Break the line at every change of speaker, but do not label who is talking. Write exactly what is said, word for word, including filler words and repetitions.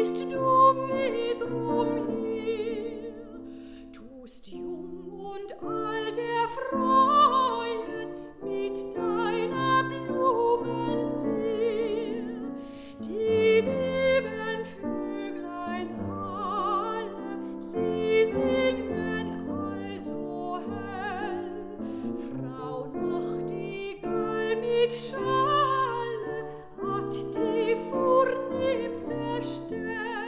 gehst du wiederum her, tust jung und alt erfreuen mit deiner Blumen sehr. Die lieben Vöglein alle, sie singen also hell. Frau Nachtigall mit Schalle hat die vornehmste Stelle.